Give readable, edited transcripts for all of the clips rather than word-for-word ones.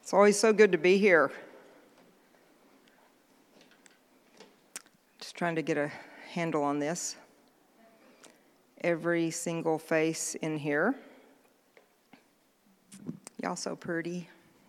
It's always so good to be here. Just trying to get a handle on this. Every single face in here. Y'all so pretty.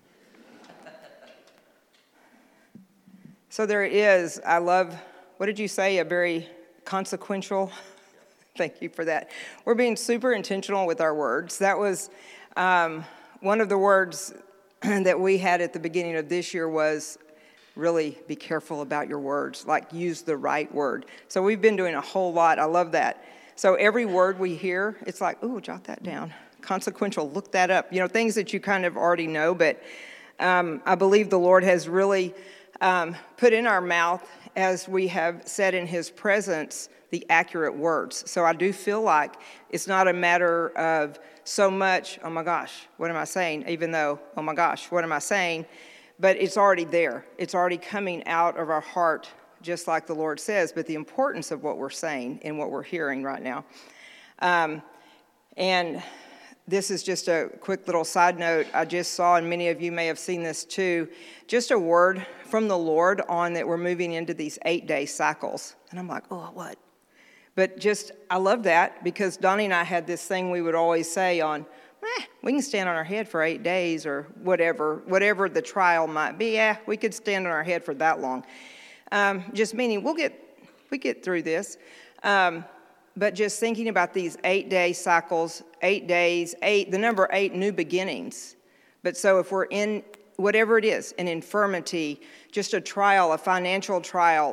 So there it is. I love, what did you say, a very consequential? Thank you for that. We're being super intentional with our words. That was one of the words that we had at the beginning of this year was really be careful about your words, like use the right word. So we've been doing a whole lot. I love that. So every word we hear, it's like, ooh, jot that down. Consequential, look that up. You know, things that you kind of already know, but I believe the Lord has really put in our mouth, as we have said in his presence, the accurate words. So I do feel like it's not a matter of so much, oh my gosh, what am I saying? Even though, oh my gosh, what am I saying? But it's already there. It's already coming out of our heart, just like the Lord says, but the importance of what we're saying and what we're hearing right now. And this is just a quick little side note. I just saw, and many of you may have seen this too, just a word from the Lord on that we're moving into these 8-day cycles. And I'm like, oh, what? But just, I love that because Donnie and I had this thing we would always say on, we can stand on our head for 8 days or whatever the trial might be. We could stand on our head for that long. Just meaning we get through this. But just thinking about these 8-day cycles, 8 days, the number 8 new beginnings. But so if we're in whatever it is, an infirmity, just a trial, a financial trial,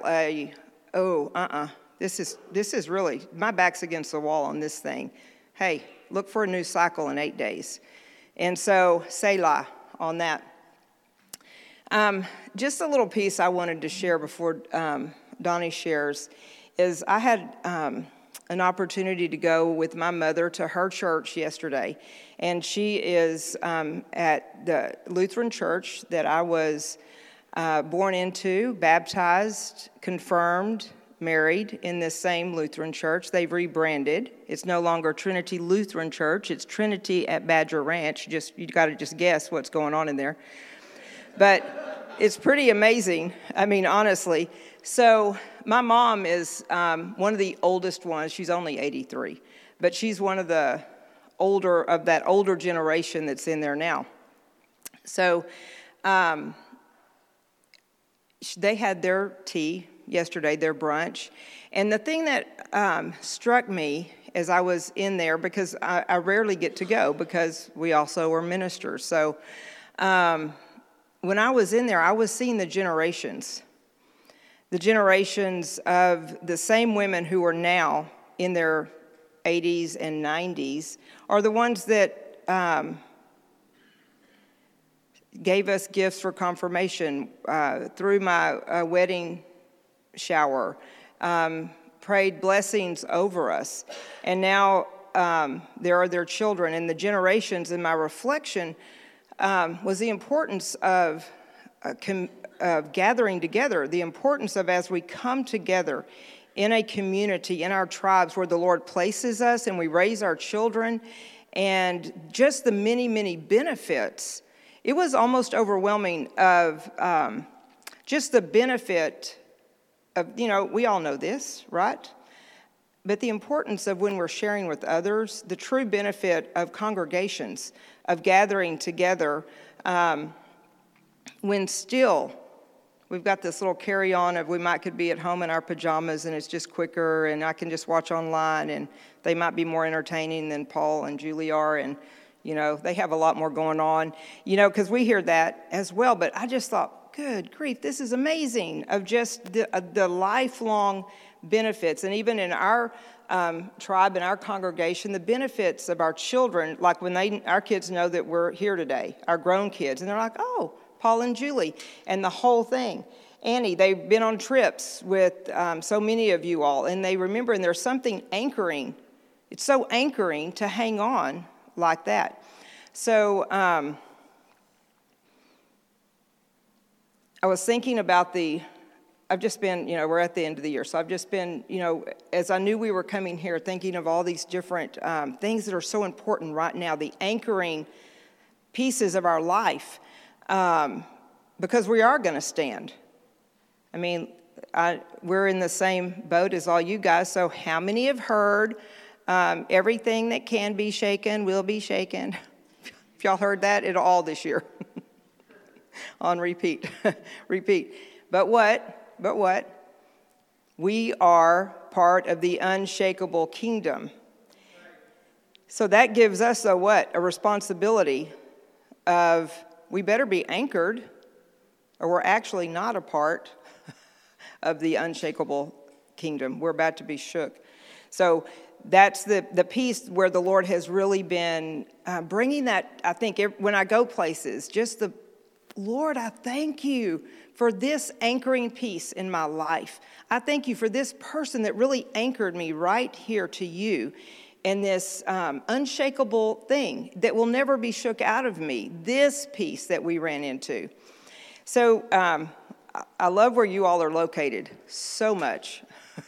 this is really, my back's against the wall on this thing. Hey, look for a new cycle in 8 days. And so, Selah on that. Just a little piece I wanted to share before Donnie shares is I had an opportunity to go with my mother to her church yesterday. And she is at the Lutheran church that I was born into, baptized, confirmed, married in this same Lutheran church. They've rebranded. It's no longer Trinity Lutheran Church. It's Trinity at Badger Ranch. You got to just guess what's going on in there. But it's pretty amazing. I mean, honestly. So my mom is one of the oldest ones. She's only 83, but she's one of the older generation that's in there now. So they had their tea yesterday, their brunch. And the thing that struck me as I was in there, because I rarely get to go because we also are ministers. So when I was in there, I was seeing the generations of the same women who are now in their 80s and 90s are the ones that gave us gifts for confirmation through my wedding shower, prayed blessings over us. And now there are their children. And the generations in my reflection was the importance of gathering together, the importance of as we come together in a community, in our tribes where the Lord places us and we raise our children, and just the many, many benefits. It was almost overwhelming of just the benefit of, we all know this, right? But the importance of when we're sharing with others, the true benefit of congregations, of gathering together, when still we've got this little carry-on of could be at home in our pajamas and it's just quicker and I can just watch online and they might be more entertaining than Paul and Julie are and, they have a lot more going on, because we hear that as well. But I just thought, good grief, this is amazing of just the lifelong benefits. And even in our tribe, in our congregation, the benefits of our children, like when our kids know that we're here today, our grown kids, and they're like, oh, Paul and Julie, and the whole thing. Annie, they've been on trips with so many of you all, and they remember, and there's something anchoring. It's so anchoring to hang on like that. So I was thinking about I've just been, we're at the end of the year, so I've just been, as I knew we were coming here, thinking of all these different things that are so important right now, the anchoring pieces of our life. because we are going to stand. I mean, we're in the same boat as all you guys, so how many have heard everything that can be shaken will be shaken? If y'all heard that, it'll all this year. On repeat. Repeat. But what? We are part of the unshakable kingdom. So that gives us a responsibility of we better be anchored, or we're actually not a part of the unshakable kingdom. We're about to be shook. So that's the piece where the Lord has really been bringing that, I think, when I go places, just the, Lord, I thank you for this anchoring piece in my life. I thank you for this person that really anchored me right here to you. And this unshakable thing that will never be shook out of me, this piece that we ran into. So I love where you all are located so much.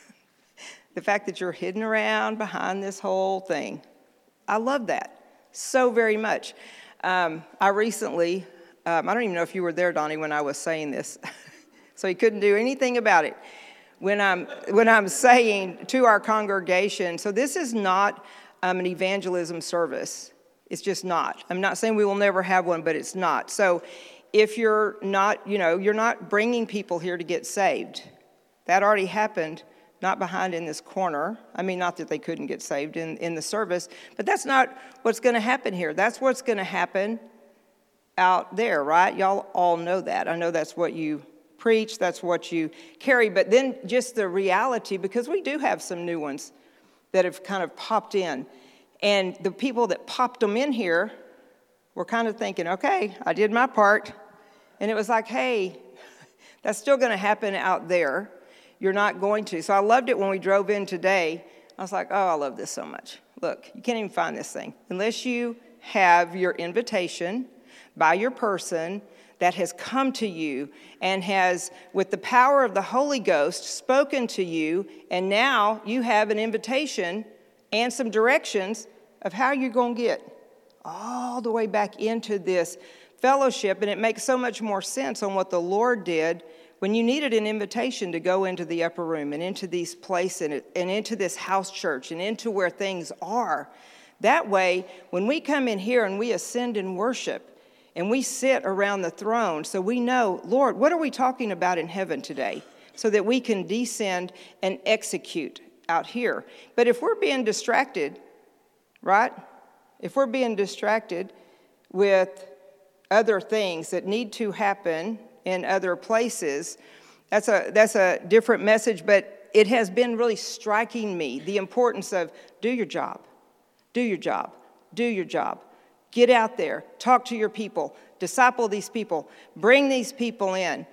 The fact that you're hidden around behind this whole thing. I love that so very much. I recently, I don't even know if you were there, Donnie, when I was saying this. So you couldn't do anything about it. When I'm saying to our congregation, so this is not an evangelism service. It's just not. I'm not saying we will never have one, but it's not. So if you're not, you're not bringing people here to get saved. That already happened, not behind in this corner. I mean, not that they couldn't get saved in the service, but that's not what's going to happen here. That's what's going to happen out there, right? Y'all all know that. I know that's what you preach, that's what you carry, but then just the reality, because we do have some new ones that have kind of popped in, and the people that popped them in here were kind of thinking, okay, I did my part, and it was like, hey, that's still going to happen out there. You're not going to. So I loved it when we drove in today. I was like, oh, I love this so much. Look, you can't even find this thing unless you have your invitation by your person that has come to you and has, with the power of the Holy Ghost, spoken to you, and now you have an invitation and some directions of how you're going to get all the way back into this fellowship. And it makes so much more sense on what the Lord did when you needed an invitation to go into the upper room and into these places and into this house church and into where things are. That way, when we come in here and we ascend in worship, and we sit around the throne, so we know, Lord, what are we talking about in heaven today? So that we can descend and execute out here. But if we're being distracted, right? If we're being distracted with other things that need to happen in other places, that's a different message, but it has been really striking me, the importance of do your job, do your job, do your job. Get out there, talk to your people, disciple these people, bring these people in,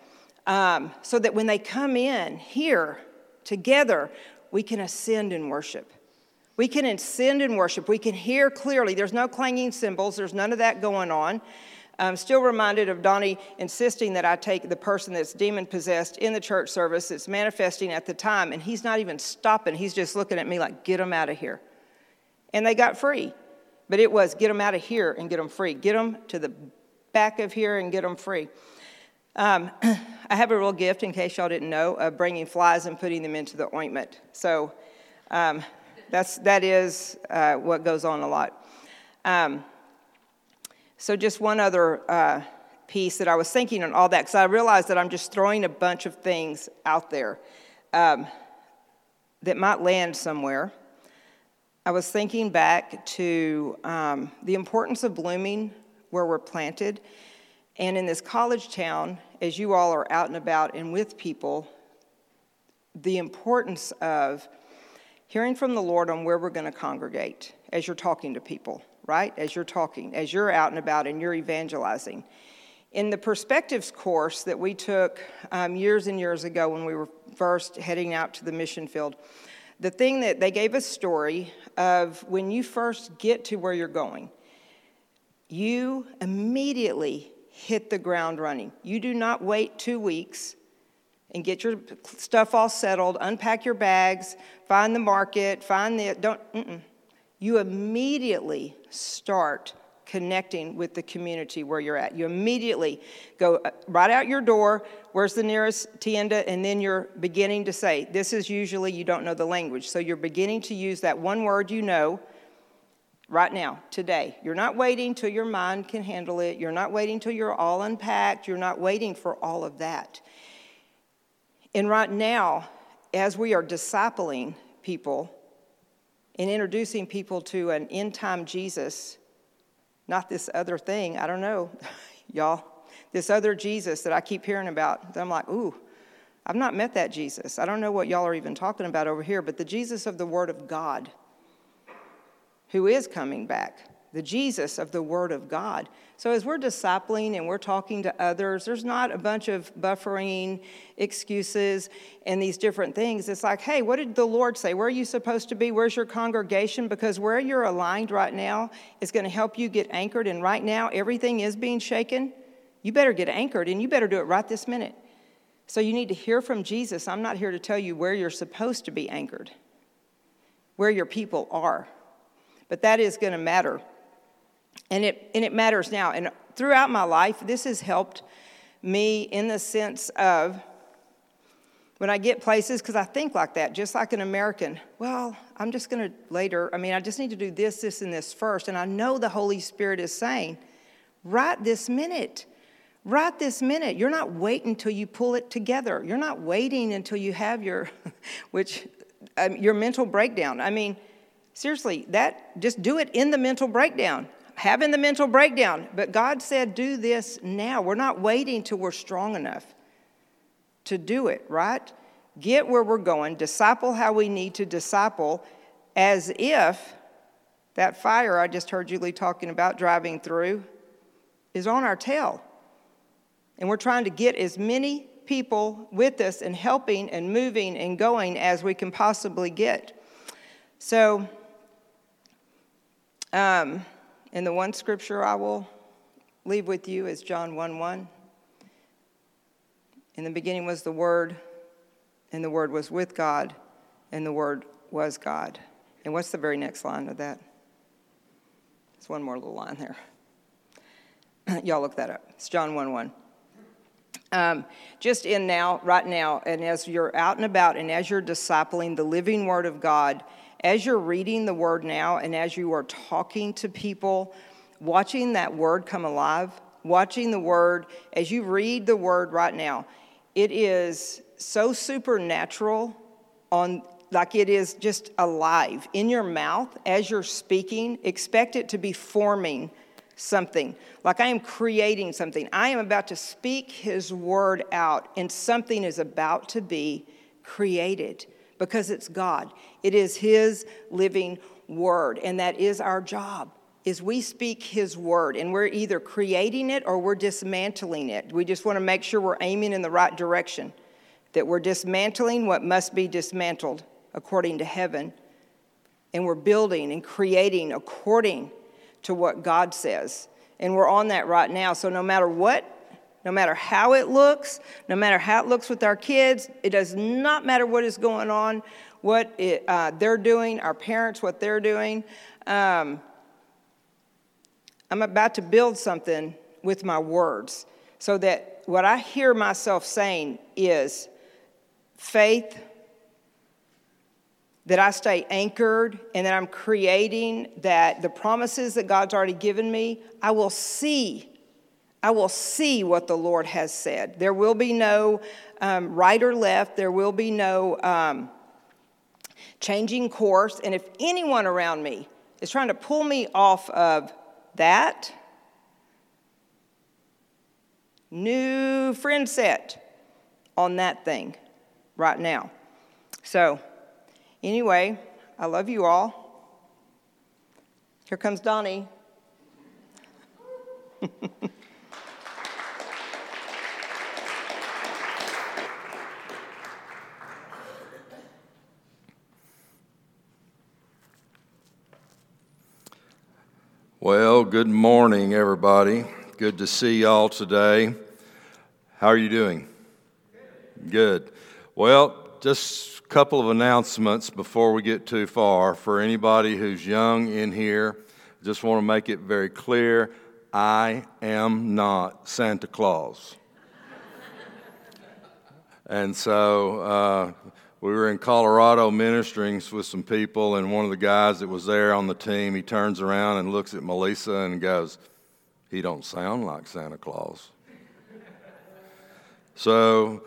so that when they come in here together, we can ascend in worship. We can ascend in worship. We can hear clearly. There's no clanging cymbals. There's none of that going on. I'm still reminded of Donnie insisting that I take the person that's demon-possessed in the church service that's manifesting at the time, and he's not even stopping. He's just looking at me like, get them out of here. And they got free. But it was get them out of here and get them free. Get them to the back of here and get them free. I have a real gift, in case y'all didn't know, of bringing flies and putting them into the ointment. So that is what goes on a lot. So just one other piece that I was thinking on all that, because I realized that I'm just throwing a bunch of things out there that might land somewhere. I was thinking back to the importance of blooming where we're planted. And in this college town, as you all are out and about and with people, the importance of hearing from the Lord on where we're going to congregate as you're talking to people, right? As you're out and about and you're evangelizing. In the Perspectives course that we took years and years ago when we were first heading out to the mission field, the thing that they gave a story of when you first get to where you're going, you immediately hit the ground running. You do not wait 2 weeks and get your stuff all settled, unpack your bags, find the market, You immediately start connecting with the community where you're at. You immediately go right out your door, where's the nearest tienda, and then you're beginning to say, this is usually you don't know the language, so you're beginning to use that one word you know right now, today. You're not waiting till your mind can handle it. You're not waiting till you're all unpacked. You're not waiting for all of that. And right now, as we are discipling people and introducing people to an end-time Jesus, not this other thing, I don't know, y'all, this other Jesus that I keep hearing about, I'm like, ooh, I've not met that Jesus. I don't know what y'all are even talking about over here, but the Jesus of the Word of God, who is coming back, the Jesus of the Word of God. So as we're discipling and we're talking to others, there's not a bunch of buffering excuses and these different things. It's like, hey, what did the Lord say? Where are you supposed to be? Where's your congregation? Because where you're aligned right now is going to help you get anchored. And right now, everything is being shaken. You better get anchored, and you better do it right this minute. So you need to hear from Jesus. I'm not here to tell you where you're supposed to be anchored, where your people are. But that is going to matter. And it matters now. And throughout my life, this has helped me in the sense of when I get places, because I think like that, just like an American. Well, I'm just going to later, I just need to do this, and this first. And I know the Holy Spirit is saying, right this minute. Right this minute. You're not waiting until you pull it together. You're not waiting until you have your mental breakdown. Seriously, just do it in the mental breakdown. Having the mental breakdown. But God said, do this now. We're not waiting till we're strong enough to do it, right? Get where we're going. Disciple how we need to disciple, as if that fire I just heard Julie talking about driving through is on our tail. And we're trying to get as many people with us and helping and moving and going as we can possibly get. So, and the one scripture I will leave with you is John 1:1. In the beginning was the Word, and the Word was with God, and the Word was God. And what's the very next line of that? There's one more little line there. Y'all look that up. It's John 1:1. Just in now, right now, and as you're out and about, and as you're discipling the living Word of God, as you're reading the Word now, and as you are talking to people, watching that Word come alive, watching the Word, as you read the Word right now, it is so supernatural, like it is just alive in your mouth as you're speaking. Expect it to be forming something, like I am creating something. I am about to speak His Word out, and something is about to be created. Because it's God. It is His living Word. And that is our job, is we speak His Word. And we're either creating it or we're dismantling it. We just want to make sure we're aiming in the right direction. That we're dismantling what must be dismantled according to heaven. And we're building and creating according to what God says. And we're on that right now. So no matter what, no matter how it looks, no matter how it looks with our kids, it does not matter what is going on, what they're doing, our parents, what they're doing. I'm about to build something with my words so that what I hear myself saying is faith, that I stay anchored, and that I'm creating that the promises that God's already given me, I will see what the Lord has said. There will be no right or left. There will be no changing course. And if anyone around me is trying to pull me off of that, new friend set on that thing right now. So, anyway, I love you all. Here comes Donnie. Well, good morning, everybody. Good to see y'all today. How are you doing? Good. Well, just a couple of announcements before we get too far. For anybody who's young in here, Just want to make it very clear, I am not Santa Claus. And so we were in Colorado ministering with some people, and one of the guys that was there on the team, he turns around and looks at Melissa and goes, "He don't sound like Santa Claus." So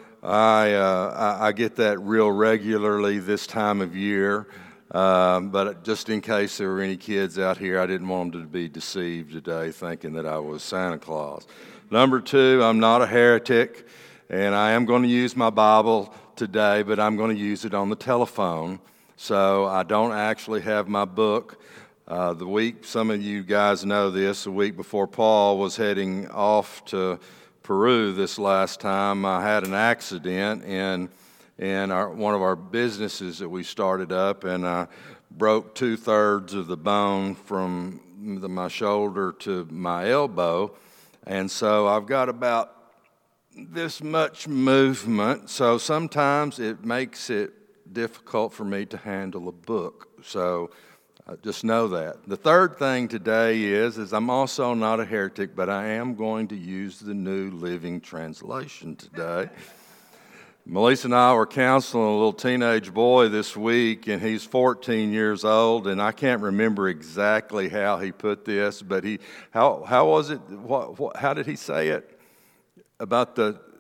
I get that real regularly this time of year, but just in case there were any kids out here, I didn't want them to be deceived today thinking that I was Santa Claus. Number two, I'm not a heretic, and I am going to use my Bible today, but I'm going to use it on the telephone, so I don't actually have my book. The week, some of you guys know this, the week before Paul was heading off to Peru this last time, I had an accident in one of our businesses that we started up, and I broke 2/3 of the bone from my shoulder to my elbow, and so I've got about this much movement, so sometimes it makes it difficult for me to handle a book, so just know that. The third thing today is I'm also not a heretic, but I am going to use the New Living Translation today. Melissa and I were counseling a little teenage boy this week, and he's 14 years old, and I can't remember exactly how he put this, but how was it? How did he say it? About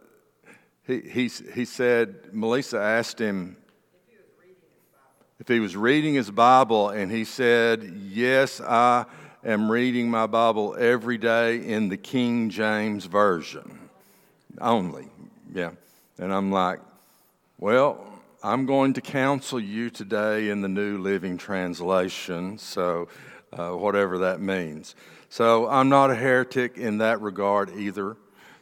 he said, Melissa asked him if he was reading his Bible, and he said, "Yes, I am reading my Bible every day in the King James Version only." Yeah. And I'm like, well, I'm going to counsel you today in the New Living Translation, so whatever that means. So I'm not a heretic in that regard either.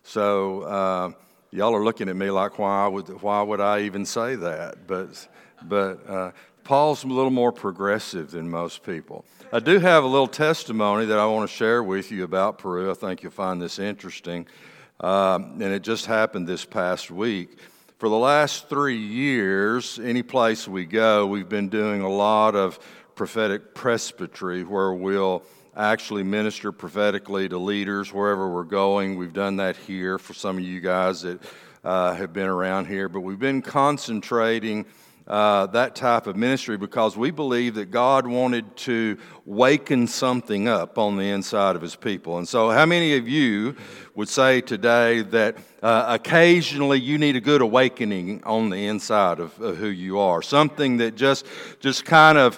So y'all are looking at me like, why would I even say that? But Paul's a little more progressive than most people. I do have a little testimony that I want to share with you about Peru. I think you'll find this interesting. And it just happened this past week. For the last 3 years, any place we go, we've been doing a lot of prophetic presbytery where we'll actually minister prophetically to leaders wherever we're going. We've done that here for some of you guys that have been around here. But we've been concentrating that type of ministry because we believe that God wanted to waken something up on the inside of His people. And so how many of you would say today that occasionally you need a good awakening on the inside of who you are? Something that just kind of,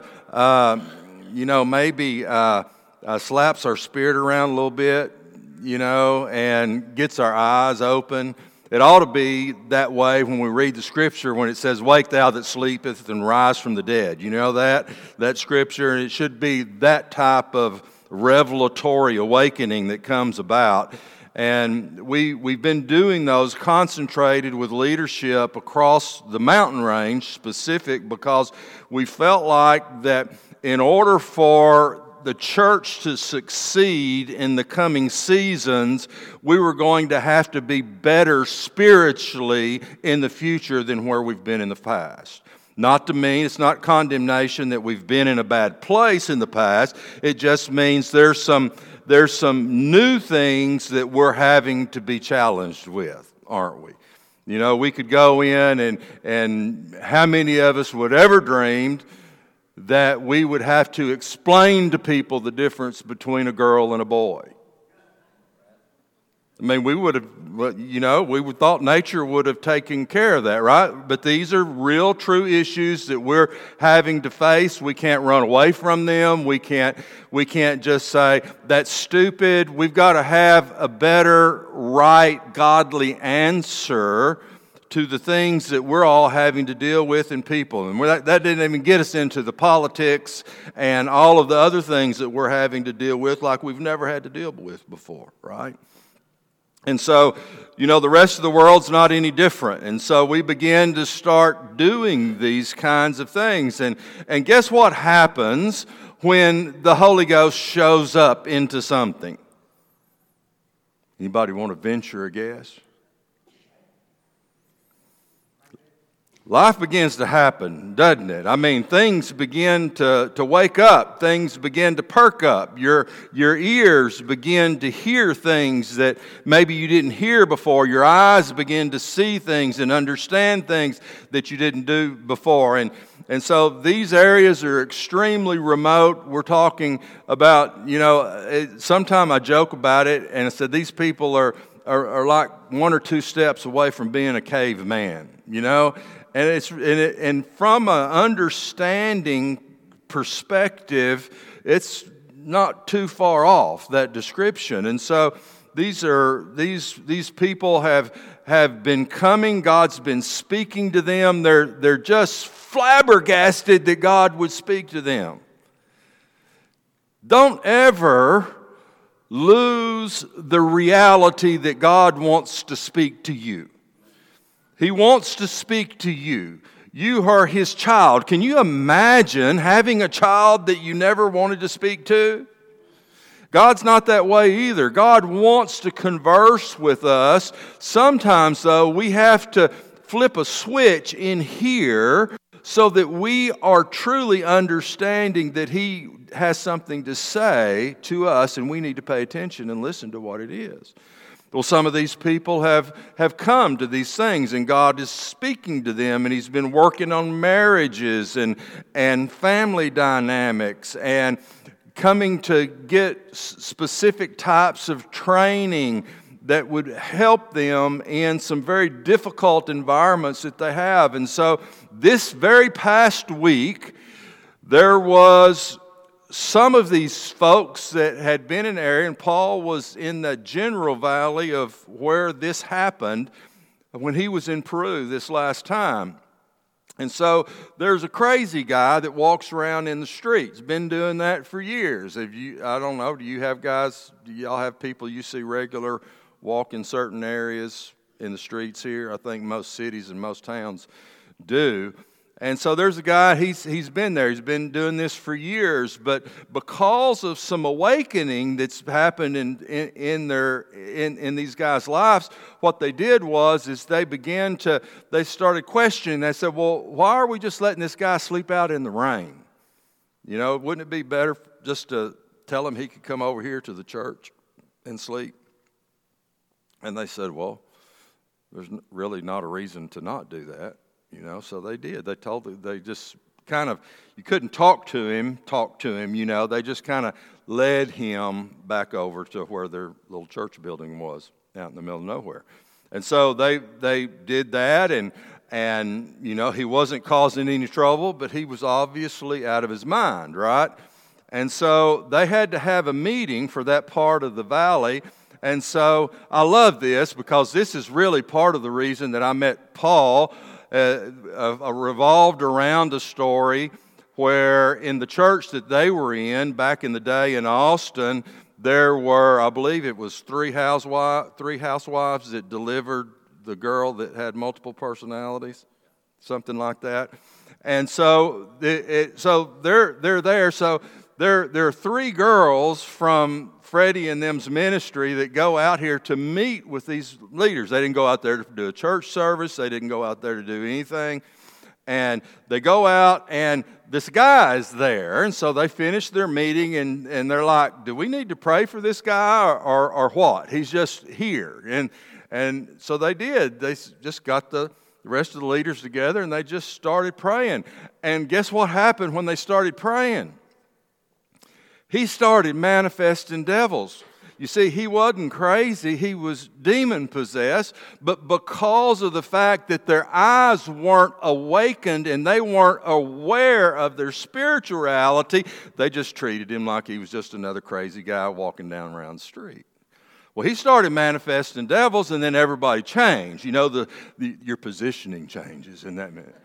maybe slaps our spirit around a little bit, and gets our eyes open. It ought to be that way when we read the Scripture when it says, "Wake thou that sleepeth and rise from the dead." You know that Scripture? And it should be that type of revelatory awakening that comes about. And we've been doing those concentrated with leadership across the mountain range specific because we felt like that in order for the church to succeed in the coming seasons, we were going to have to be better spiritually in the future than where we've been in the past. Not to mean, it's not condemnation that we've been in a bad place in the past. It just means there's some new things that we're having to be challenged with, aren't we? We could go in and how many of us would ever dreamed that we would have to explain to people the difference between a girl and a boy? I mean, we would thought nature would have taken care of that, right? But these are real, true issues that we're having to face. We can't run away from them. We can't just say, that's stupid. We've got to have a better, right, godly answer to the things that we're all having to deal with in people. And that didn't even get us into the politics and all of the other things that we're having to deal with like we've never had to deal with before, right? And so, the rest of the world's not any different. And so we begin to start doing these kinds of things. And guess what happens when the Holy Ghost shows up into something? Anybody want to venture a guess? life begins to happen, doesn't it? I mean, things begin to wake up. Things begin to perk up. Your ears begin to hear things that maybe you didn't hear before. Your eyes begin to see things and understand things that you didn't do before. And so these areas are extremely remote. We're talking about, sometime I joke about it, and I said these people are like one or two steps away from being a caveman, And from an understanding perspective, it's not too far off, that description. And so these people have been coming. God's been speaking to them. They're just flabbergasted that God would speak to them. Don't ever lose the reality that God wants to speak to you. He wants to speak to you. You are His child. Can you imagine having a child that you never wanted to speak to? God's not that way either. God wants to converse with us. Sometimes, though, we have to flip a switch in here so that we are truly understanding that He has something to say to us, and we need to pay attention and listen to what it is. Well, some of these people have come to these things, and God is speaking to them, and He's been working on marriages and family dynamics and coming to get specific types of training that would help them in some very difficult environments that they have. And so this very past week, there was some of these folks that had been in the area, and Paul was in the general valley of where this happened when he was in Peru this last time. And so there's a crazy guy that walks around in the streets. Been doing that for years. I don't know, do y'all have people you see regular walk in certain areas in the streets here? I think most cities and most towns do. And so there's a guy, he's been there. He's been doing this for years, but because of some awakening that's happened in these guys' lives, what they did is they started questioning. They said, well, why are we just letting this guy sleep out in the rain? Wouldn't it be better just to tell him he could come over here to the church and sleep? And they said, well, there's really not a reason to not do that. So they did. They just kind of, you couldn't talk to him, they just kind of led him back over to where their little church building was out in the middle of nowhere. And so they did that, and he wasn't causing any trouble, but he was obviously out of his mind, right? And so they had to have a meeting for that part of the valley. And so I love this because this is really part of the reason that I met Paul. Revolved around a story where in the church that they were in back in the day in Austin, there were, I believe it was three housewives that delivered the girl that had multiple personalities, something like that. And so they're there. So there are three girls from Freddie and them's ministry that go out here to meet with these leaders. They didn't go out there to do a church service. They didn't go out there to do anything. And they go out, and this guy is there. And so they finish their meeting, and they're like, do we need to pray for this guy or what? He's just here. And so they did. They just got the rest of the leaders together, and they just started praying. And guess what happened when they started praying? He started manifesting devils. You see, he wasn't crazy. He was demon-possessed. But because of the fact that their eyes weren't awakened and they weren't aware of their spirituality, they just treated him like he was just another crazy guy walking down around the street. Well, he started manifesting devils, and then everybody changed. Your positioning changes in that minute.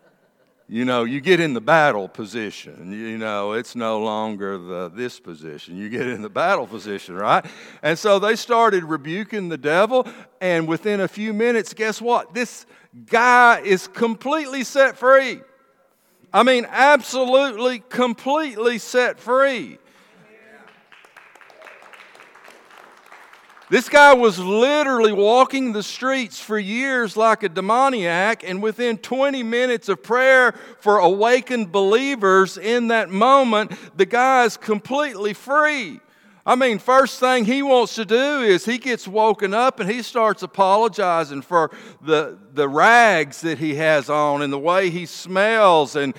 You get in the battle position. It's no longer this position. You get in the battle position, right? And so they started rebuking the devil, and within a few minutes, guess what? This guy is completely set free. I mean, absolutely, completely set free. This guy was literally walking the streets for years like a demoniac, and within 20 minutes of prayer for awakened believers in that moment, the guy is completely free. I mean, first thing he wants to do is he gets woken up and he starts apologizing for the rags that he has on and the way he smells and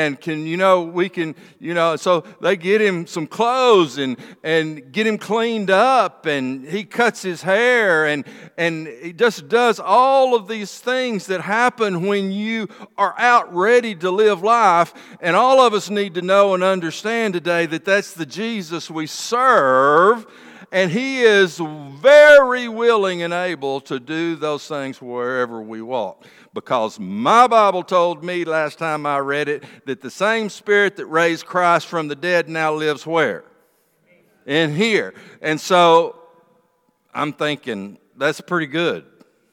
so they get him some clothes and get him cleaned up, and he cuts his hair and he just does all of these things that happen when you are out ready to live life. And all of us need to know and understand today that that's the Jesus we serve, and He is very willing and able to do those things wherever we walk. Because my Bible told me last time I read it that the same Spirit that raised Christ from the dead now lives where? In here. And so I'm thinking, that's pretty good.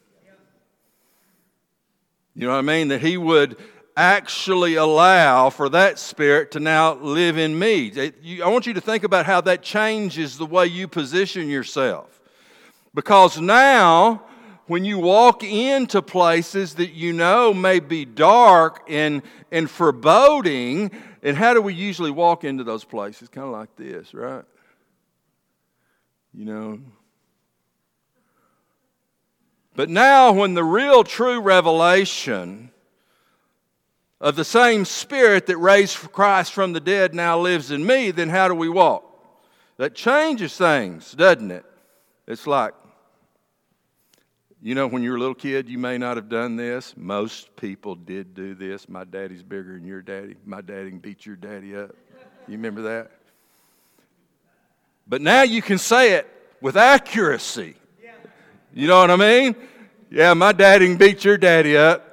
You know what I mean? That He would actually allow for that Spirit to now live in me. I want you to think about how that changes the way you position yourself. Because now, when you walk into places that you know may be dark and foreboding, and how do we usually walk into those places? Kind of like this, right? You know. But now, when the real true revelation of the same Spirit that raised Christ from the dead now lives in me, then how do we walk? That changes things, doesn't it? It's like, you know, when you were a little kid, you may not have done this. Most people did do this. My daddy's bigger than your daddy. My daddy can beat your daddy up. You remember that? But now you can say it with accuracy. You know what I mean? Yeah, my daddy can beat your daddy up.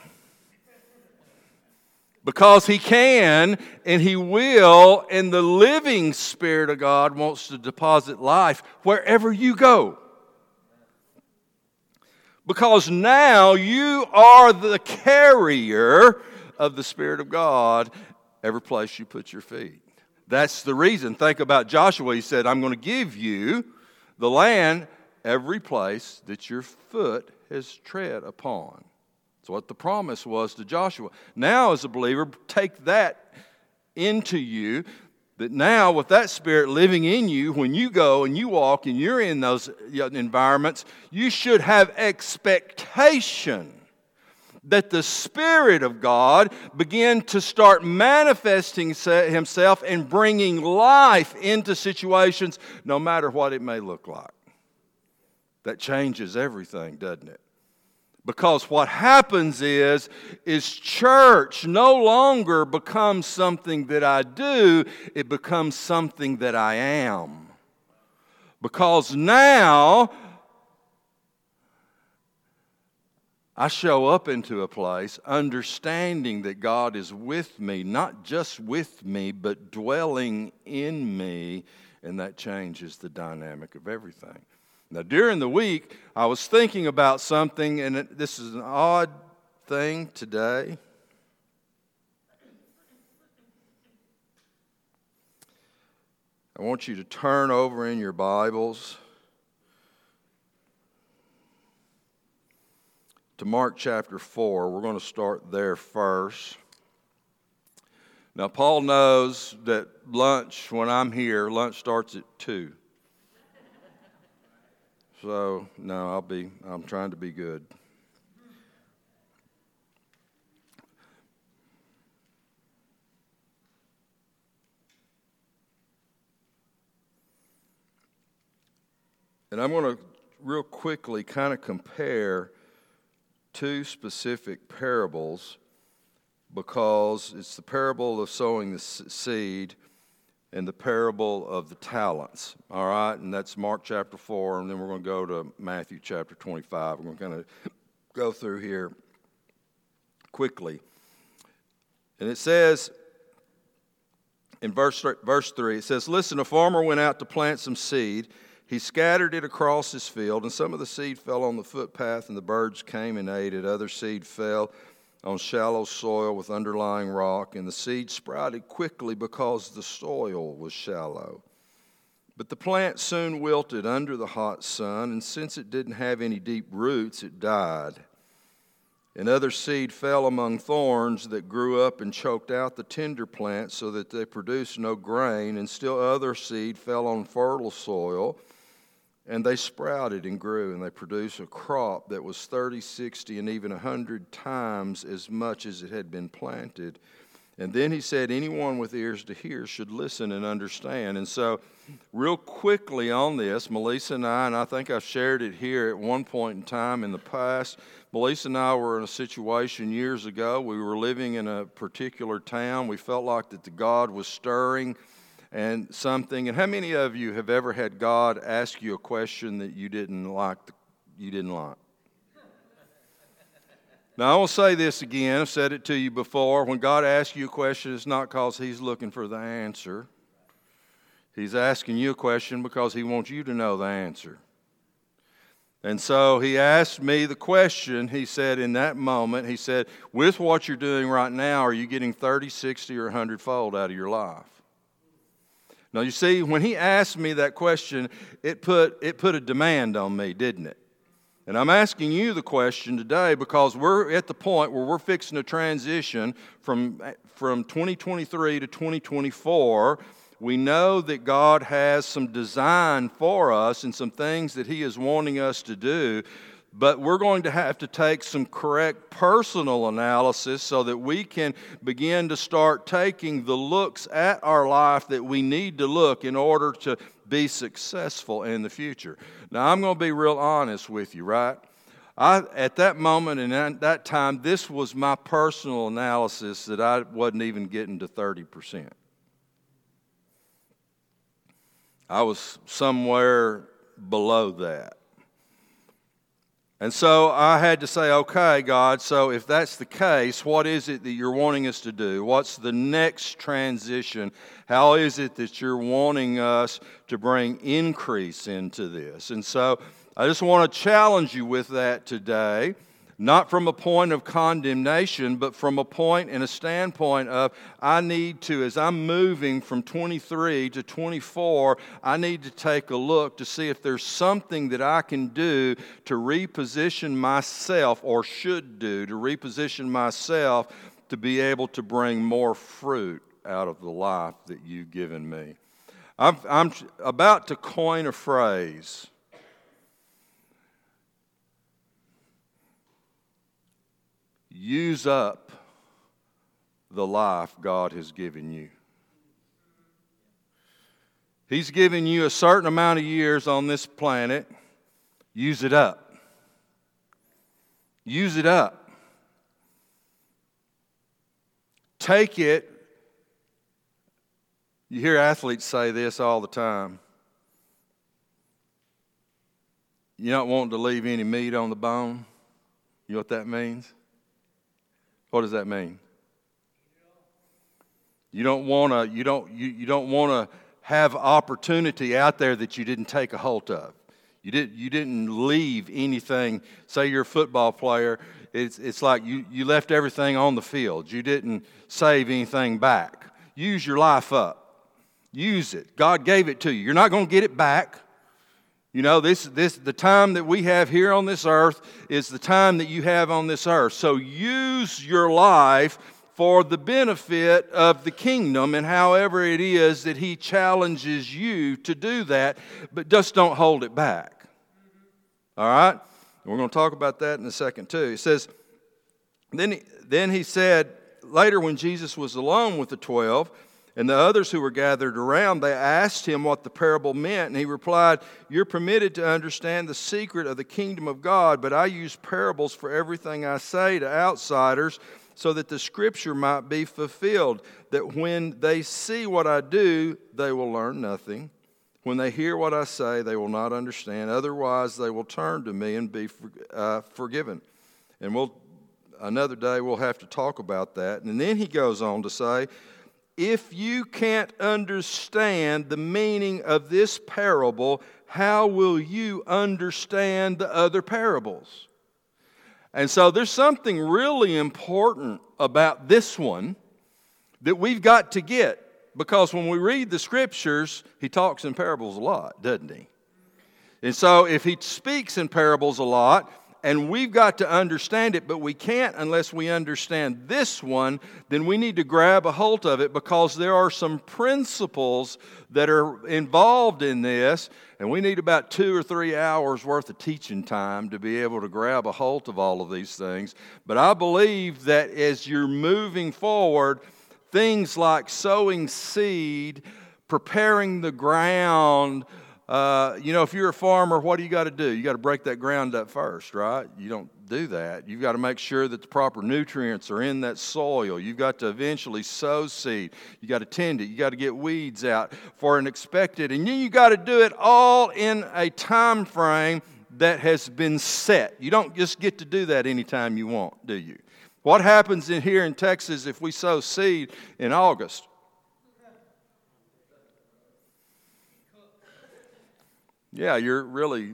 Because He can and He will, and the living Spirit of God wants to deposit life wherever you go. Because now you are the carrier of the Spirit of God every place you put your feet. That's the reason. Think about Joshua. He said, I'm going to give you the land every place that your foot has tread upon. That's what the promise was to Joshua. Now, as a believer, take that into you, that now with that Spirit living in you, when you go and you walk and you're in those environments, you should have expectation that the Spirit of God begin to start manifesting Himself and bringing life into situations, no matter what it may look like. That changes everything, doesn't it? Because what happens is church no longer becomes something that I do, it becomes something that I am. Because now I show up into a place understanding that God is with me, not just with me, but dwelling in me, and that changes the dynamic of everything. Now, during the week, I was thinking about something, and this is an odd thing today. I want you to turn over in your Bibles to Mark chapter 4. We're going to start there first. Now, Paul knows that lunch, when I'm here, lunch starts at 2. So, no, I'm trying to be good. And I'm going to real quickly kind of compare two specific parables, because it's the parable of sowing the seed and the parable of the talents, all right? And that's Mark chapter 4, and then we're going to go to Matthew chapter 25. We're going to kind of go through here quickly. And it says, in verse 3, it says, "Listen, a farmer went out to plant some seed. He scattered it across his field, and some of the seed fell on the footpath, and the birds came and ate it. Other seed fell on shallow soil with underlying rock, and the seed sprouted quickly because the soil was shallow. But the plant soon wilted under the hot sun, and since it didn't have any deep roots, it died. And other seed fell among thorns that grew up and choked out the tender plants so that they produced no grain. And still other seed fell on fertile soil, and they sprouted and grew, and they produced a crop that was 30, 60, and even 100 times as much as it had been planted. And then he said, anyone with ears to hear should listen and understand. And so real quickly on this, Melissa and I think I've shared it here at one point in time in the past, Melissa and I were in a situation years ago. We were living in a particular town. We felt like that the God was stirring and something. And how many of you have ever had God ask you a question that you didn't like? Now, I will say this again. I've said it to you before. When God asks you a question, it's not because He's looking for the answer. He's asking you a question because He wants you to know the answer. And so He asked me the question. He said in that moment, He said, with what you're doing right now, are you getting 30, 60, or 100-fold out of your life? Now, you see, when He asked me that question, it put a demand on me, didn't it? And I'm asking you the question today because we're at the point where we're fixing to transition from 2023 to 2024. We know that God has some design for us and some things that He is wanting us to do, but we're going to have to take some correct personal analysis so that we can begin to start taking the looks at our life that we need to look in order to be successful in the future. Now, I'm going to be real honest with you, right? At that moment and at that time, this was my personal analysis that I wasn't even getting to 30%. I was somewhere below that. And so I had to say, okay, God, so if that's the case, what is it that you're wanting us to do? What's the next transition? How is it that you're wanting us to bring increase into this? And so I just want to challenge you with that today, not from a point of condemnation, but from a point and a standpoint of I need to, as I'm moving from 23 to 24, I need to take a look to see if there's something that I can do to reposition myself, or should do to reposition myself to be able to bring more fruit out of the life that you've given me. I'm about to coin a phrase. Use up the life God has given you. He's given you a certain amount of years on this planet. Use it up. Use it up. Take it. You hear athletes say this all the time. You're not wanting to leave any meat on the bone. You know what that means? What does that mean? You don't want to have opportunity out there that you didn't take a hold of. You didn't leave anything. Say you're a football player, it's like you left everything on the field. You didn't save anything back. Use your life up. Use it. God gave it to you. You're not going to get it back. You know, the time that we have here on this earth is the time that you have on this earth. So use your life for the benefit of the kingdom, and however it is that He challenges you to do that, but just don't hold it back. All right? We're going to talk about that in a second too. It says, then He said, later when Jesus was alone with the 12, and the others who were gathered around, they asked Him what the parable meant. And He replied, you're permitted to understand the secret of the kingdom of God, but I use parables for everything I say to outsiders, so that the scripture might be fulfilled, that when they see what I do, they will learn nothing. When they hear what I say, they will not understand. Otherwise, they will turn to me and be forgiven. And another day we'll have to talk about that. And then He goes on to say, if you can't understand the meaning of this parable, how will you understand the other parables? And so there's something really important about this one that we've got to get. because when we read the Scriptures, he talks in parables a lot, doesn't he? And so if he speaks in parables a lot, and we've got to understand it, but we can't unless we understand this one, then we need to grab a hold of it, because there are some principles that are involved in this, and we need about 2 or 3 hours worth of teaching time to be able to grab a hold of all of these things. But I believe that as you're moving forward, things like sowing seed, preparing the ground, if you're a farmer, what do you got to do? You got to break that ground up first, right? You don't do that. You've got to make sure that the proper nutrients are in that soil. You've got to eventually sow seed. You got to tend it. You got to get weeds out for an expected. And then you got to do it all in a time frame that has been set. You don't just get to do that anytime you want, do you? What happens here in Texas if we sow seed in August? Yeah, you're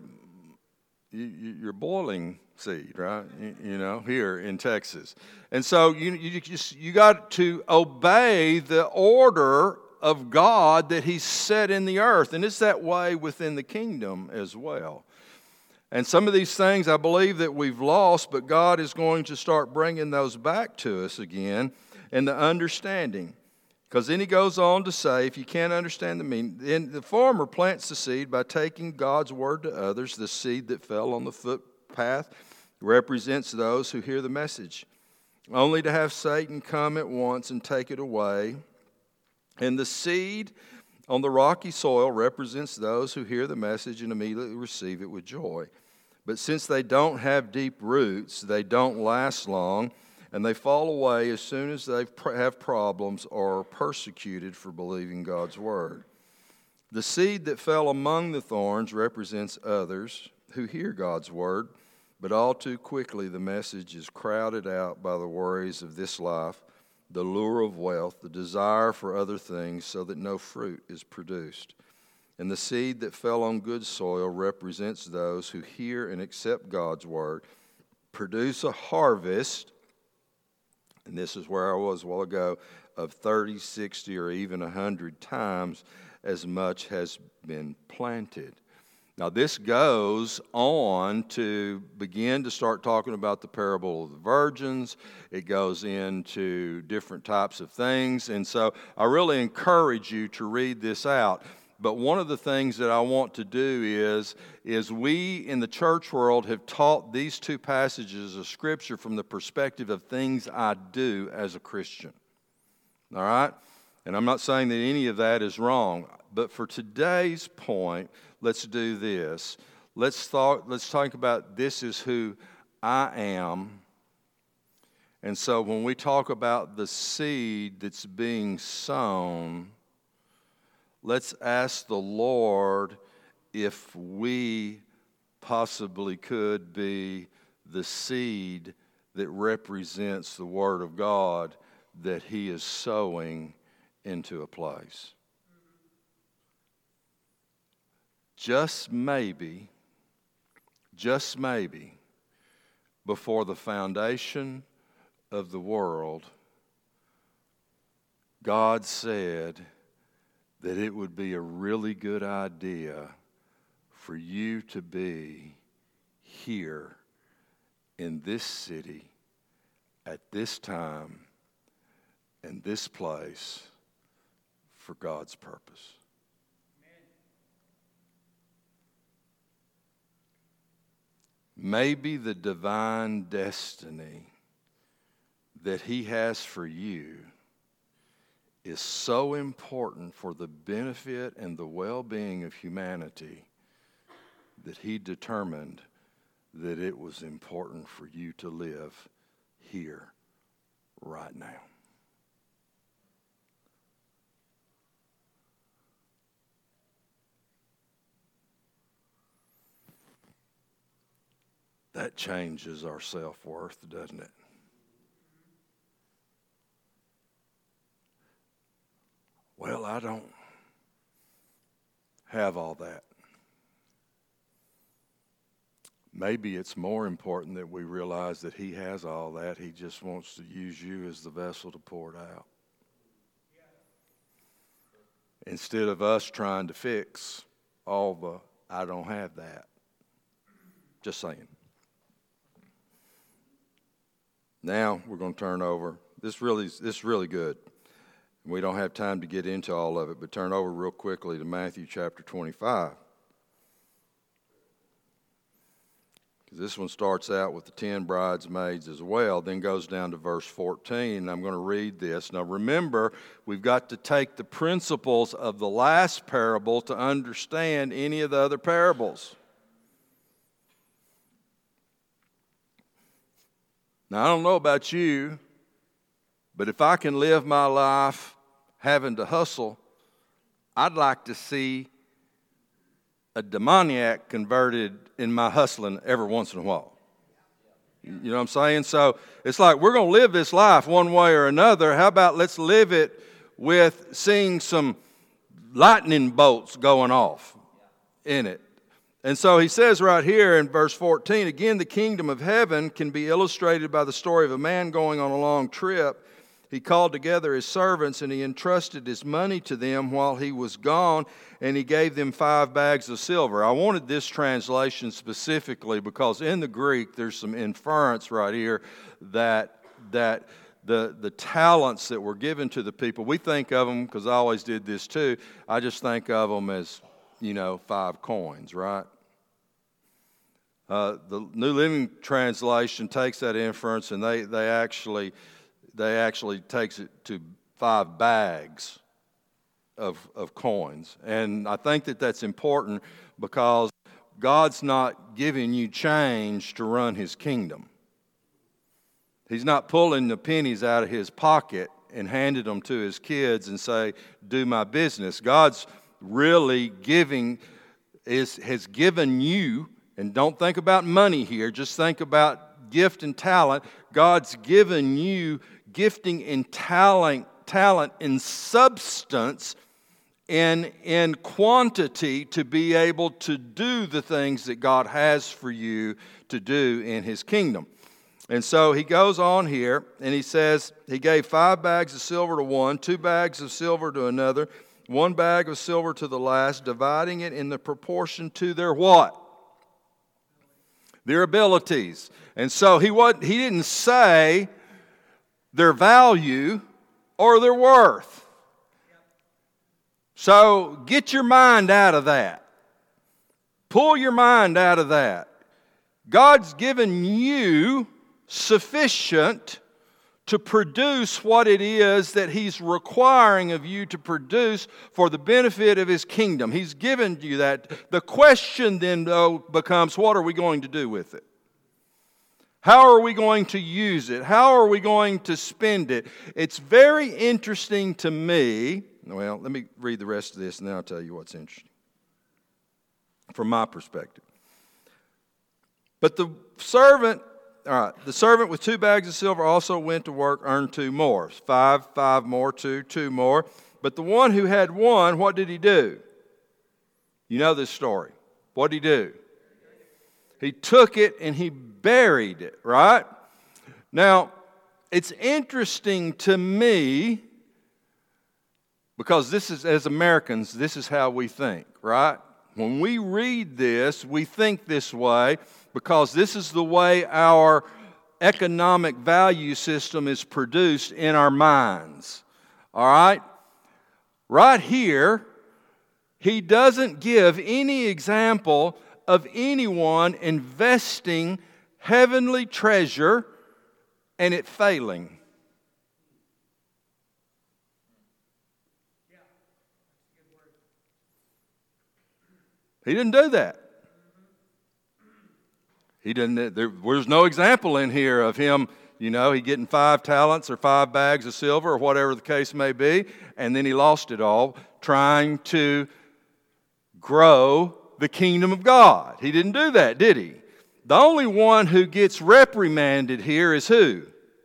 boiling seed, right? Here in Texas. And so you got to obey the order of God that He's set in the earth. And it's that way within the kingdom as well. And some of these things I believe that we've lost, but God is going to start bringing those back to us again, and the understanding. Because then he goes on to say, if you can't understand the meaning, then the farmer plants the seed by taking God's word to others. The seed that fell on the footpath represents those who hear the message, only to have Satan come at once and take it away. And the seed on the rocky soil represents those who hear the message and immediately receive it with joy. But since they don't have deep roots, they don't last long, and they fall away as soon as they have problems or are persecuted for believing God's word. The seed that fell among the thorns represents others who hear God's word, but all too quickly the message is crowded out by the worries of this life, the lure of wealth, the desire for other things, so that no fruit is produced. And the seed that fell on good soil represents those who hear and accept God's word, produce a harvest, and this is where I was a while ago, of 30, 60, or even 100 times as much has been planted. Now, this goes on to begin to start talking about the parable of the virgins. It goes into different types of things. And so I really encourage you to read this out. But one of the things that I want to do is we in the church world have taught these two passages of Scripture from the perspective of things I do as a Christian. All right? And I'm not saying that any of that is wrong. But for today's point, let's do this. Let's talk about this is who I am. And so when we talk about the seed that's being sown, let's ask the Lord if we possibly could be the seed that represents the Word of God that He is sowing into a place. Just maybe, before the foundation of the world, God said that it would be a really good idea for you to be here in this city at this time and this place for God's purpose. Maybe the divine destiny that He has for you is so important for the benefit and the well-being of humanity that He determined that it was important for you to live here right now. That changes our self-worth, doesn't it? Well, I don't have all that. Maybe it's more important that we realize that He has all that. He just wants to use you as the vessel to pour it out. instead of us trying to fix all the, I don't have that. Just saying. Now we're going to turn over. This is really good. We don't have time to get into all of it, but turn over real quickly to Matthew chapter 25. Because this one starts out with the 10 bridesmaids as well, then goes down to verse 14, and I'm going to read this. Now remember, we've got to take the principles of the last parable to understand any of the other parables. Now, I don't know about you, but if I can live my life having to hustle, I'd like to see a demoniac converted in my hustling every once in a while. You know what I'm saying? So it's like we're going to live this life one way or another. How about let's live it with seeing some lightning bolts going off in it? And so he says right here in verse 14, again, the kingdom of heaven can be illustrated by the story of a man going on a long trip. He called together his servants and he entrusted his money to them while he was gone, and he gave them 5 bags of silver. I wanted this translation specifically because in the Greek there's some inference right here that the talents that were given to the people, we think of them, because I always did this too, I just think of them as, 5 coins, right? The New Living Translation takes that inference and they actually takes it to 5 bags of coins. And I think that that's important because God's not giving you change to run His kingdom. He's not pulling the pennies out of His pocket and handing them to His kids and say, do my business. God's really has given you, and don't think about money here, just think about gift and talent. God's given you gifting and talent in substance and in quantity to be able to do the things that God has for you to do in His kingdom. And so he goes on here and he says he gave 5 bags of silver to one, 2 bags of silver to another, 1 bag of silver to the last, dividing it in the proportion to their what? Their abilities. And so he didn't say their value or their worth. So get your mind out of that. Pull your mind out of that. God's given you sufficient to produce what it is that He's requiring of you to produce for the benefit of His kingdom. He's given you that. The question then, though, becomes, what are we going to do with it? How are we going to use it? How are we going to spend it? It's very interesting to me. Well, let me read the rest of this and then I'll tell you what's interesting from my perspective. But the servant with 2 bags of silver also went to work, earned 2 more. 5 more, 2 more. But the one who had 1, what did he do? You know this story. What did he do? He took it and he buried it, right? Now, it's interesting to me because this is, as Americans, this is how we think, right? When we read this, we think this way because this is the way our economic value system is produced in our minds. All right? Right here, he doesn't give any example of anyone investing heavenly treasure and it failing. He didn't do that. There's no example in here of him, he getting 5 talents or 5 bags of silver or whatever the case may be, and then he lost it all trying to grow the kingdom of God. He didn't do that, did he? The only one who gets reprimanded here is who?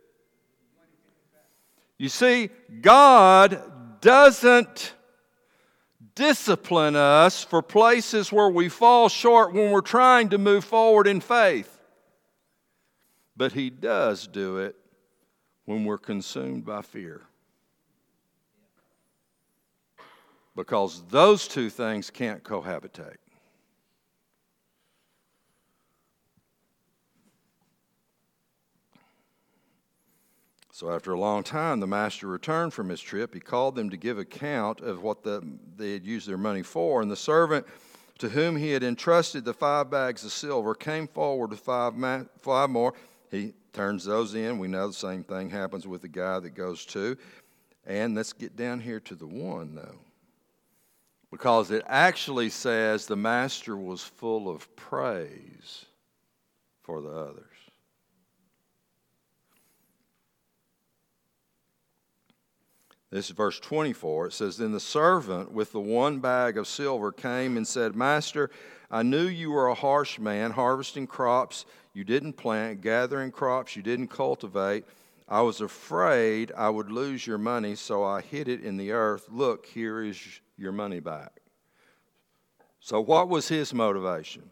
You see, God doesn't discipline us for places where we fall short when we're trying to move forward in faith. But He does do it when we're consumed by fear. because those two things can't cohabitate. So after a long time, the master returned from his trip. He called them to give account of what they had used their money for. And the servant to whom he had entrusted the 5 bags of silver came forward with five more. He turns those in. We know the same thing happens with the guy that goes to. And let's get down here to the one, though. Because it actually says the master was full of praise for the others. This is verse 24. It says, Then the servant with the 1 bag of silver came and said, Master, I knew you were a harsh man, harvesting crops you didn't plant, gathering crops you didn't cultivate. I was afraid I would lose your money, so I hid it in the earth. Look, here is your money back. So what was his motivation?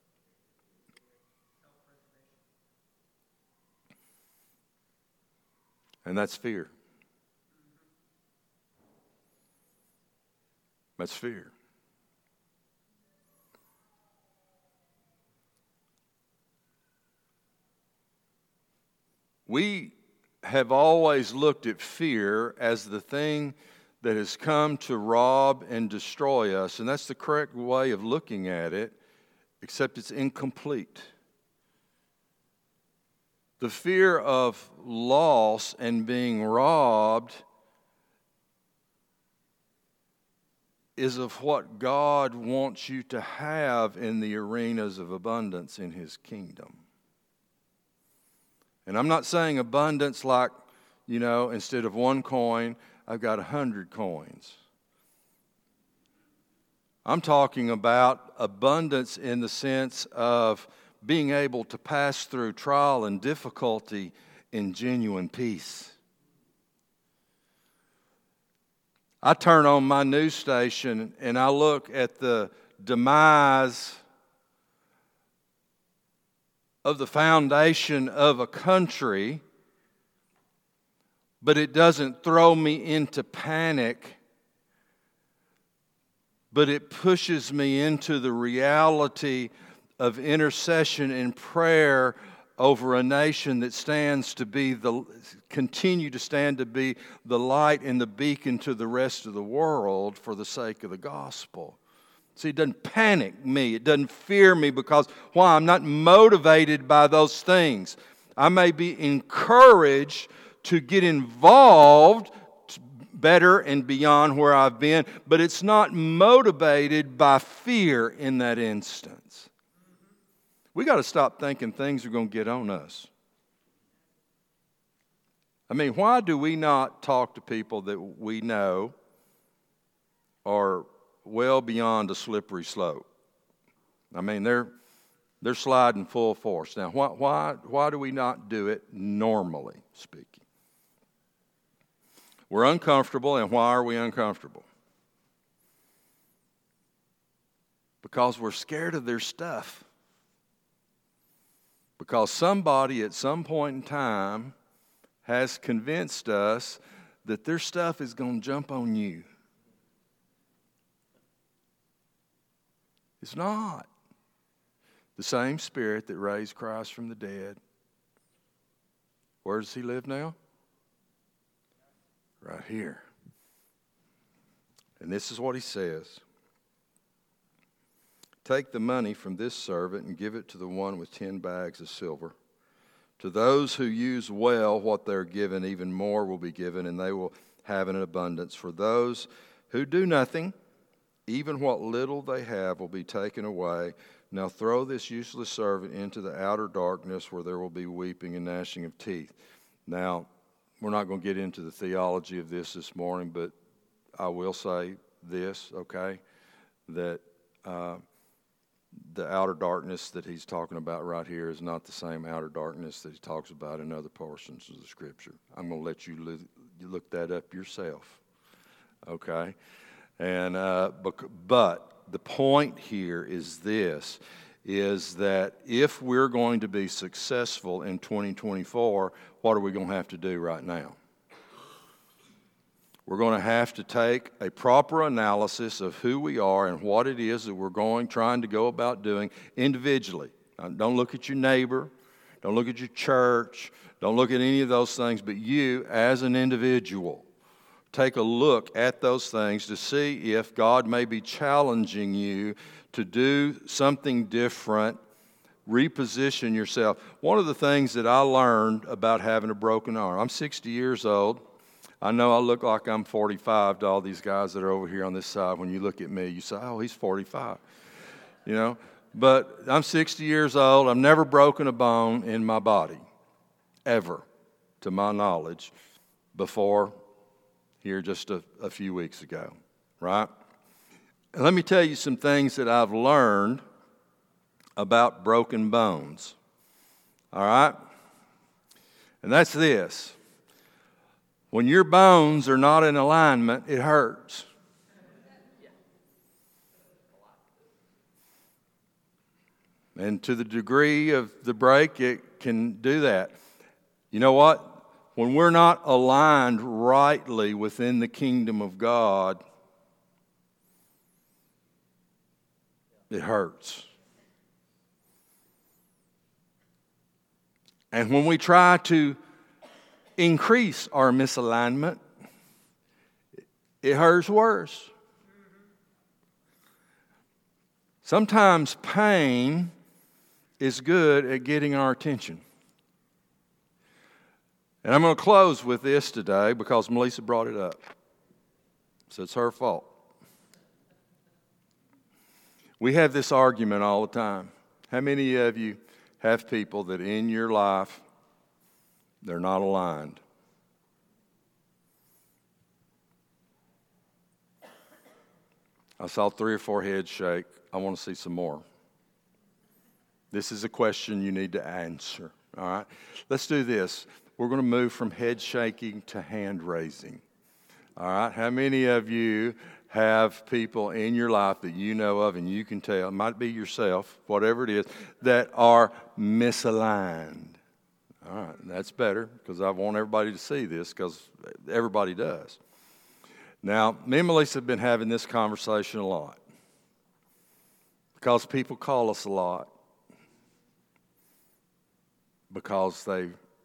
And that's fear. That's fear. We have always looked at fear as the thing that has come to rob and destroy us, and that's the correct way of looking at it, except it's incomplete. The fear of loss and being robbed is of what God wants you to have in the arenas of abundance in His kingdom. And I'm not saying abundance like, instead of 1 coin, I've got 100 coins. I'm talking about abundance in the sense of being able to pass through trial and difficulty in genuine peace. I turn on my news station and I look at the demise of the foundation of a country, but it doesn't throw me into panic, but it pushes me into the reality of intercession and prayer over a nation that continue to stand to be the light and the beacon to the rest of the world for the sake of the gospel. See, it doesn't panic me. It doesn't fear me because, why? I'm not motivated by those things. I may be encouraged to get involved better and beyond where I've been, but it's not motivated by fear in that instance. We got to stop thinking things are going to get on us. I mean, why do we not talk to people that we know are well beyond a slippery slope? I mean, they're sliding full force. Now, why do we not do it normally speaking? We're uncomfortable, and why are we uncomfortable? Because we're scared of their stuff. Because somebody at some point in time has convinced us that their stuff is going to jump on you. It's not. The same Spirit that raised Christ from the dead. Where does He live now? Right here. And this is what He says. Take the money from this servant and give it to the one with 10 bags of silver. To those who use well what they're given, even more will be given, and they will have an abundance. For those who do nothing, even what little they have will be taken away. Now throw this useless servant into the outer darkness where there will be weeping and gnashing of teeth. Now, we're not going to get into the theology of this morning, but I will say this, okay, that the outer darkness that he's talking about right here is not the same outer darkness that he talks about in other portions of the Scripture. I'm going to let you look that up yourself, okay? And but the point here is this, is that if we're going to be successful in 2024, what are we going to have to do right now? we're going to have to take a proper analysis of who we are and what it is that we're trying to go about doing individually. Now, don't look at your neighbor. Don't look at your church. Don't look at any of those things, but you as an individual. Take a look at those things to see if God may be challenging you to do something different, reposition yourself. One of the things that I learned about having a broken arm, I'm 60 years old. I know I look like I'm 45 to all these guys that are over here on this side. When you look at me, you say, oh, he's 45, you know. But I'm 60 years old. I've never broken a bone in my body, ever, to my knowledge, before here just a few weeks ago, right? And let me tell you some things that I've learned about broken bones, all right? And that's this. When your bones are not in alignment, it hurts. And to the degree of the break, it can do that. You know what? When we're not aligned rightly within the kingdom of God, it hurts. And when we try to increase our misalignment, it hurts worse. Sometimes pain is good at getting our attention. And I'm going to close with this today because Melissa brought it up. So it's her fault. We have this argument all the time. How many of you have people that in your life, they're not aligned? I saw 3 or 4 heads shake. I want to see some more. This is a question you need to answer. All right? Let's do this. We're going to move from head shaking to hand raising. All right? How many of you have people in your life that you know of and you can tell, it might be yourself, whatever it is, that are misaligned? All right, that's better because I want everybody to see this because everybody does. Now, me and Melissa have been having this conversation a lot because people call us a lot because they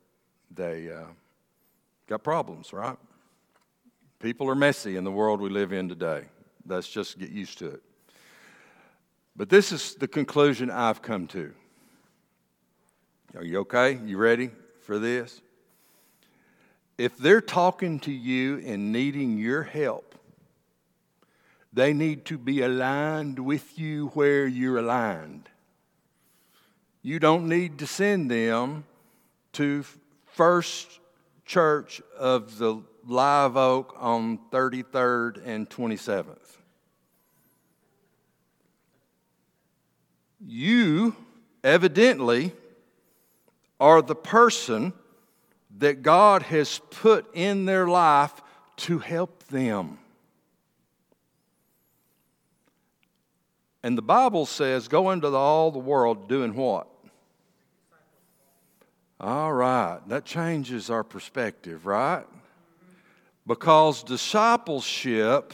got problems, right? People are messy in the world we live in today. Let's just get used to it. But this is the conclusion I've come to. Are you okay? You ready for this? If they're talking to you and needing your help, they need to be aligned with you where you're aligned. You don't need to send them to First Church of the Live Oak on 33rd and 27th. You evidently are the person that God has put in their life to help them. And the Bible says, go into all the world doing what? All right, that changes our perspective, right? Because discipleship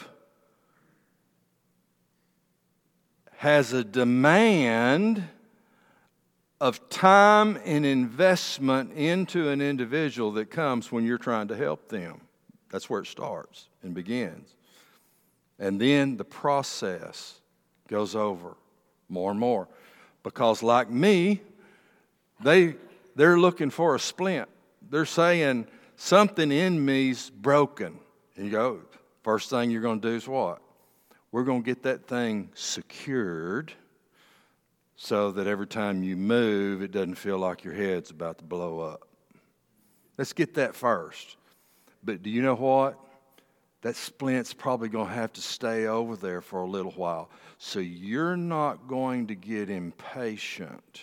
has a demand of time and investment into an individual that comes when you're trying to help them. That's where it starts and begins. And then the process goes over more and more. Because like me, they're looking for a splint. They're saying, something in me's broken. And you go, first thing you're going to do is what? We're going to get that thing secured so that every time you move, it doesn't feel like your head's about to blow up. Let's get that first. But do you know what? That splint's probably going to have to stay over there for a little while. So you're not going to get impatient.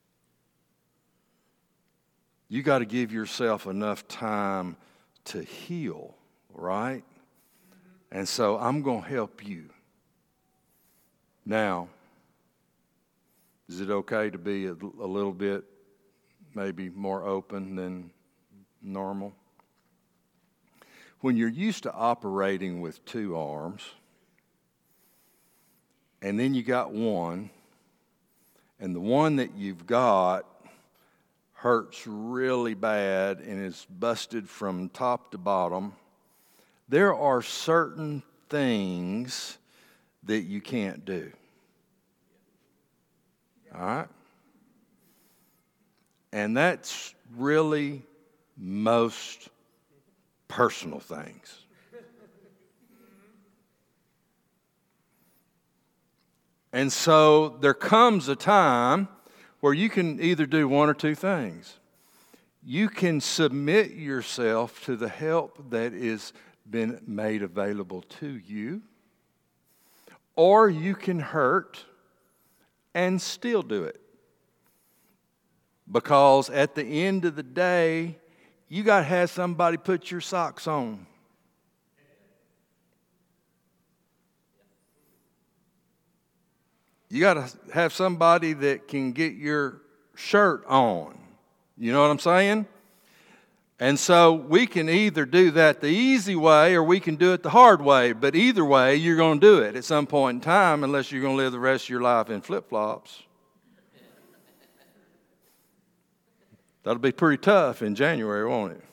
You got to give yourself enough time to heal, right? And so I'm going to help you. Now, is it okay to be a little bit maybe more open than normal? When you're used to operating with two arms, and then you got one, and the one that you've got hurts really bad and is busted from top to bottom, there are certain things that you can't do. All right? And that's really most personal things. And so there comes a time where you can either do one or two things. You can submit yourself to the help that is been made available to you, or you can hurt and still do it. Because at the end of the day, you got to have somebody put your socks on. You got to have somebody that can get your shirt on. You know what I'm saying? And so we can either do that the easy way or we can do it the hard way. But either way, you're going to do it at some point in time unless you're going to live the rest of your life in flip-flops. That'll be pretty tough in January, won't it?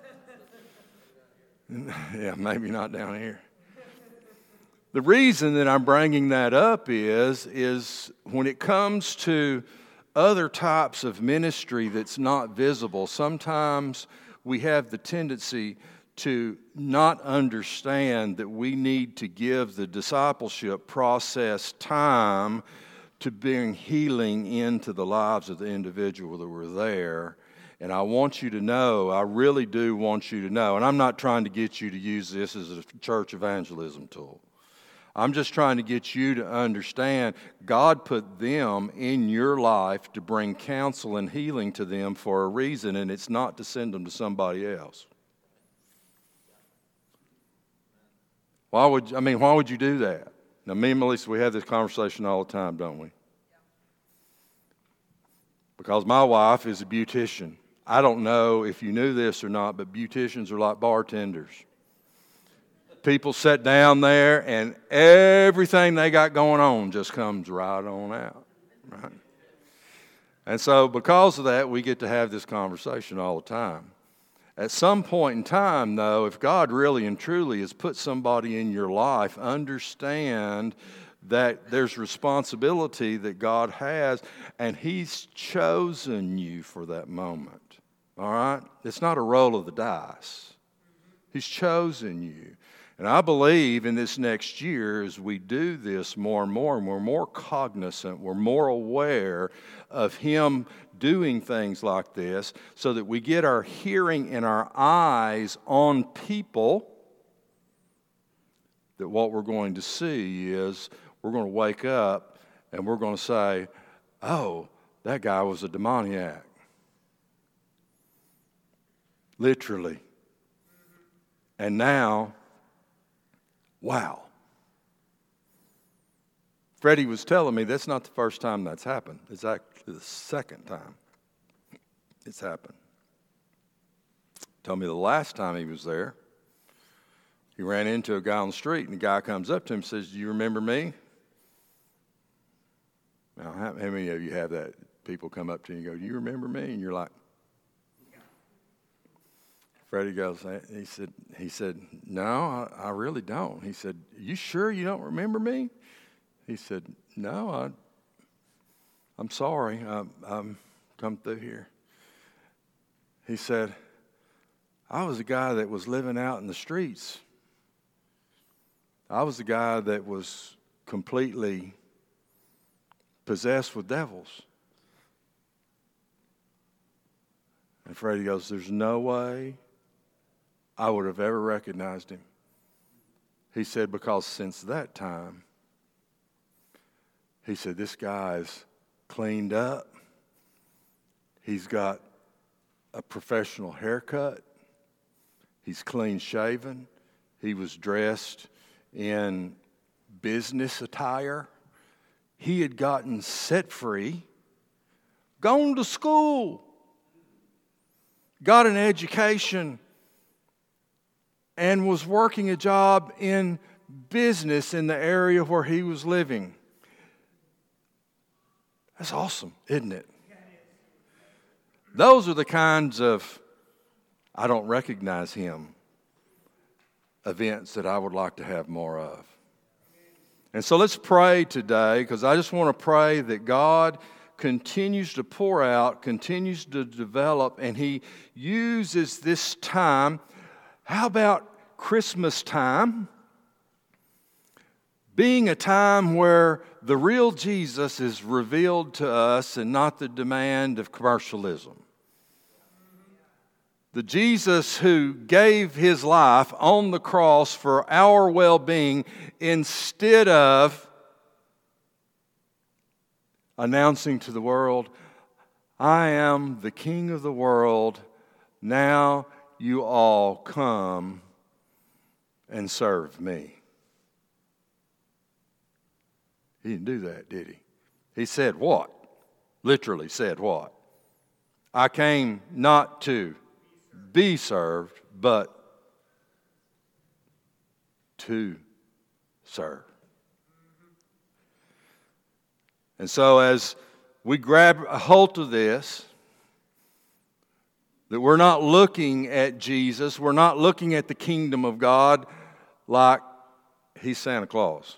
Yeah, maybe not down here. The reason that I'm bringing that up is when it comes to other types of ministry that's not visible, sometimes we have the tendency to not understand that we need to give the discipleship process time to bring healing into the lives of the individual that were there. And I want you to know, I really do want you to know, and I'm not trying to get you to use this as a church evangelism tool. I'm just trying to get you to understand God put them in your life to bring counsel and healing to them for a reason, and it's not to send them to somebody else. Why would you do that? Now, me and Melissa, we have this conversation all the time, don't we? Because my wife is a beautician. I don't know if you knew this or not, but beauticians are like bartenders. People sit down there and everything they got going on just comes right on out. Right? And so because of that, we get to have this conversation all the time. At some point in time, though, if God really and truly has put somebody in your life, understand that there's responsibility that God has, and He's chosen you for that moment. All right? It's not a roll of the dice. He's chosen you. And I believe in this next year, as we do this more and more, and we're more cognizant, we're more aware of Him doing things like this, so that we get our hearing and our eyes on people, that what we're going to see is we're going to wake up and we're going to say, oh, that guy was a demoniac. Literally. And now, wow. Freddie was telling me that's not the first time that's happened. It's actually the second time it's happened. Told me the last time he was there, he ran into a guy on the street, and the guy comes up to him and says, do you remember me? Now, how many of you have that? People come up to you and go, do you remember me? And you're like, Freddie goes, he said, no, I really don't. He said, you sure you don't remember me? He said, no, I'm sorry. I'm come through here. He said, I was a guy that was living out in the streets. I was a guy that was completely possessed with devils. And Freddie goes, there's no way I would have ever recognized him. He said, because since that time, he said, this guy's cleaned up. He's got a professional haircut. He's clean shaven. He was dressed in business attire. He had gotten set free, gone to school, got an education, and was working a job in business in the area where he was living. That's awesome, isn't it? Those are the kinds of, I don't recognize him, events that I would like to have more of. And so let's pray today, because I just want to pray that God continues to pour out, continues to develop, and He uses this time. How about Christmas time being a time where the real Jesus is revealed to us and not the demand of commercialism? The Jesus who gave His life on the cross for our well-being instead of announcing to the world, I am the King of the world, now you all come and serve me. He didn't do that, did He? He said what? Literally said what? I came not to be served, but to serve. And so as we grab a hold of this, that we're not looking at Jesus, we're not looking at the kingdom of God like He's Santa Claus.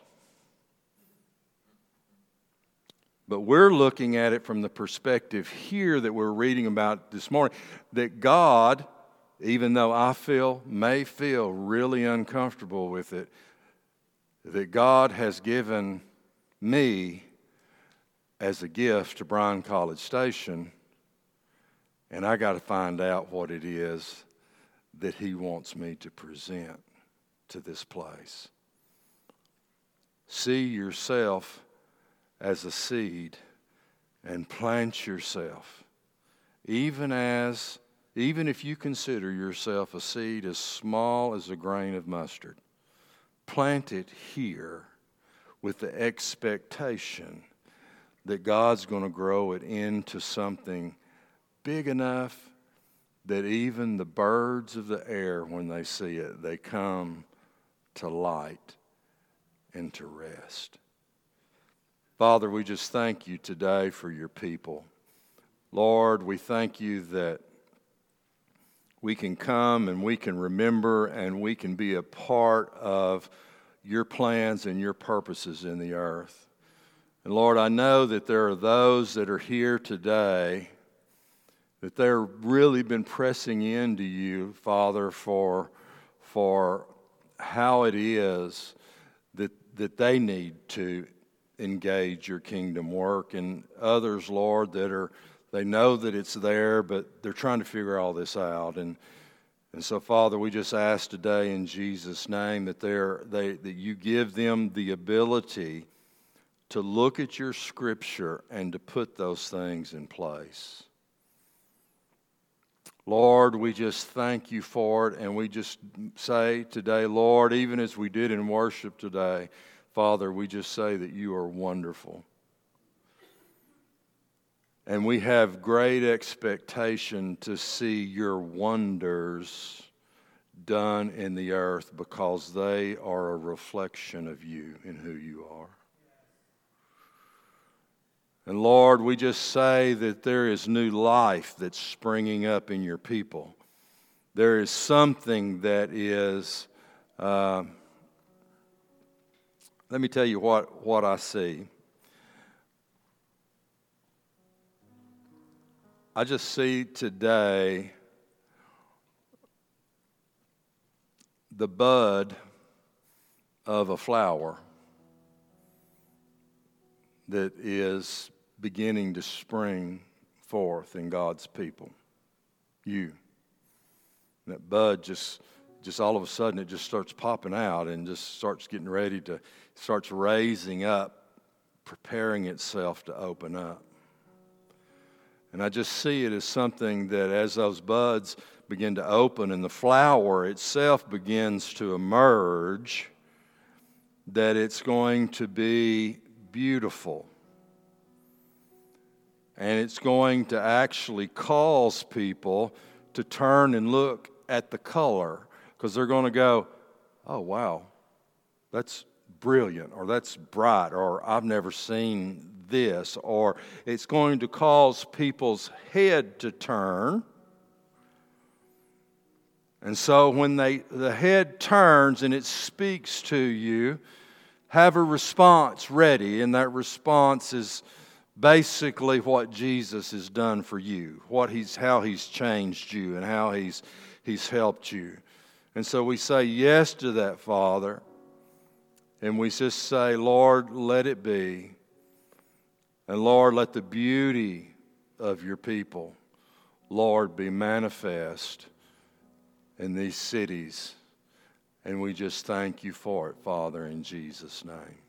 But we're looking at it from the perspective here that we're reading about this morning, that God, even though I may feel really uncomfortable with it, that God has given me as a gift to Bryan College Station, and I got to find out what it is that He wants me to present to this place. See yourself as a seed and plant yourself, even if you consider yourself a seed as small as a grain of mustard. Plant it here with the expectation that God's going to grow it into something big enough that even the birds of the air, when they see it, they come to light and to rest. Father, we just thank You today for Your people. Lord, we thank You that we can come and we can remember and we can be a part of Your plans and Your purposes in the earth. And Lord, I know that there are those that are here today that they're really been pressing into You, Father, for how it is that they need to engage Your kingdom work. And others, Lord, they know that it's there, but they're trying to figure all this out. And so, Father, we just ask today in Jesus' name that that You give them the ability to look at Your Scripture and to put those things in place. Lord, we just thank You for it, and we just say today, Lord, even as we did in worship today, Father, we just say that You are wonderful. And we have great expectation to see Your wonders done in the earth because they are a reflection of You and who You are. And Lord, we just say that there is new life that's springing up in Your people. There is something that is, let me tell you what I see. I just see today the bud of a flower that is beginning to spring forth in God's people. You. That bud just all of a sudden it just starts popping out and just starts getting ready to, starts raising up, preparing itself to open up. And I just see it as something that as those buds begin to open and the flower itself begins to emerge, that it's going to be beautiful. And it's going to actually cause people to turn and look at the color. because they're going to go, oh, wow, that's brilliant, or that's bright, or I've never seen this, or it's going to cause people's head to turn. And so when the head turns and it speaks to you, have a response ready, and that response is basically what Jesus has done for you, how He's changed you, and how He's helped you. And so we say yes to that, Father, and we just say, Lord, let it be. And Lord, let the beauty of your people, Lord, be manifest in these cities. And we just thank you for it, Father, in Jesus' name.